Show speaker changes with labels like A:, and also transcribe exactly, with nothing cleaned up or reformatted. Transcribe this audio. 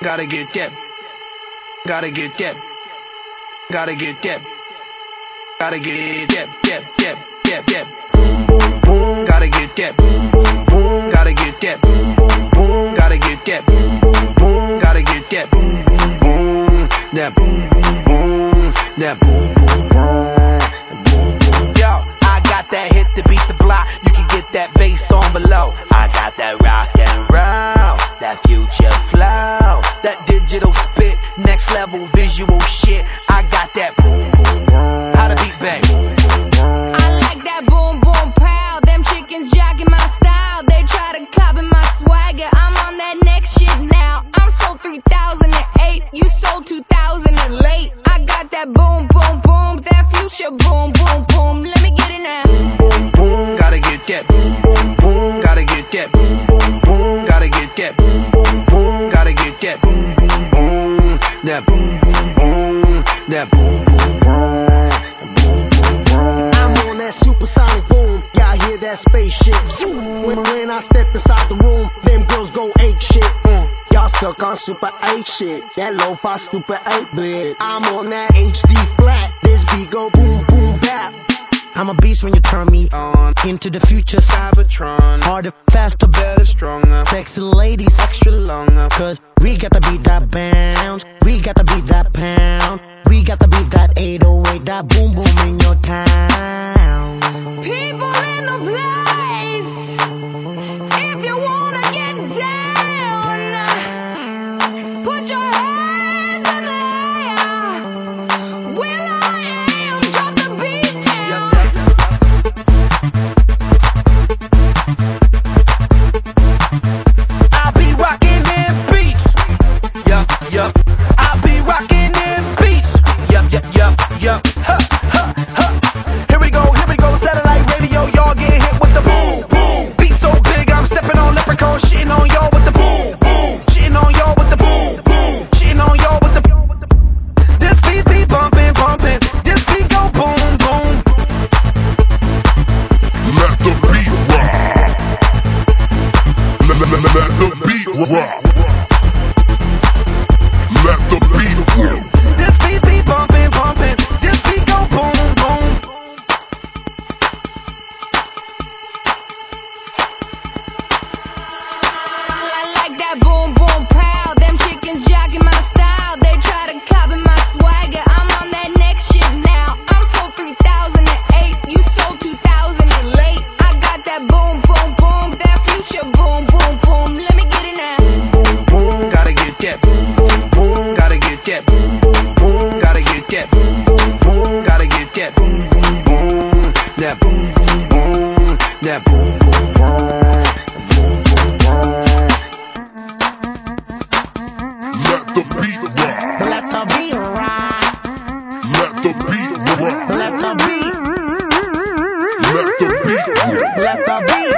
A: Gotta get that. Gotta get that. Gotta get that. Gotta get that. That. That. That. That. Boom, boom, boom. Gotta get that. Boom, boom, boom. Gotta get that. Boom, boom, boom. Gotta get that. Boom, boom, boom. Gotta get that. Boom, boom, boom. That boom, boom, boom. That boom, boom, boom. Yo, I got that hit to beat the block. You can get that bass on below. I got that rock and roll, that future flow, that digital spit, next level visual shit. I got that boom, boom, boom. How to beat bang.
B: I like that boom, boom, pow. Them chickens jacking my style. They try to copy my swagger. I'm on that next shit now. I'm sold three thousand eight. You sold two thousand late. I got that boom, boom, boom. That future boom, boom, boom. Let me get it now.
A: Boom, boom, boom. Gotta get that. Boom, boom, boom. Gotta get that. Boom, boom, boom. Gotta get that. Boom, boom, boom. Gotta get that. Boom, boom, boom. That boom, boom, boom. That boom, boom, boom.
C: I'm on that supersonic boom. Y'all hear that spaceship zoom. When, when I step inside the room, them girls go ape shit. Mm. Y'all stuck on super eight shit. That lo-fi stupid eight bit. I'm on that H D flat. This beat go boom boom bap. I'm a beast when you turn me on. Into the future Cybertron. Harder, faster, better, stronger. Sexy ladies, extra longer. Cause we got to beat that bounce. We got to beat that pound. We got to beat that eight oh eight. That boom boom in your town.
B: People in the place. If you wanna get down, put your hands in the air. Will I am, drop the beat now.
A: I be rocking them beats. Yup, yup. I be rocking them beats. Yup, yup, yup, yup. Ha, ha, ha. Here we go, here we go. Satellite radio, y'all getting hit with the boom, boom. Beat so big, I'm stepping on leprechaun, shitting on y'all with the boom, boom. Shitting on y'all with the boom, boom. Shitting on y'all with the boom. This beat be bumping, bumping. This beat go boom, boom.
D: Let the beat rock. Let, let, let, let the beat rock. Let the beat rock.
A: This beat be bumping, bumping. This beat go boom, boom.
B: I like that boom, boom, pow. Them chickens jacking my style. They try to copy my swagger. I'm on that next shit now. I'm sold three thousand eight. You sold two thousand late. I got that boom, boom, boom. That future boom, boom, boom. Let me get it now.
A: Boom, boom, gotta get that. Boom, boom, boom, gotta get that. Boom, boom, boom, gotta get that. Boom, boom, boom, gotta get that. Boom, boom, boom, that boom, boom, boom, that boom, boom, boom.
D: Let the beat rock.
C: Let the beat rock.
D: Let the beat rock.
C: Let the beat.
D: Let the beat rock.
C: Let the beat.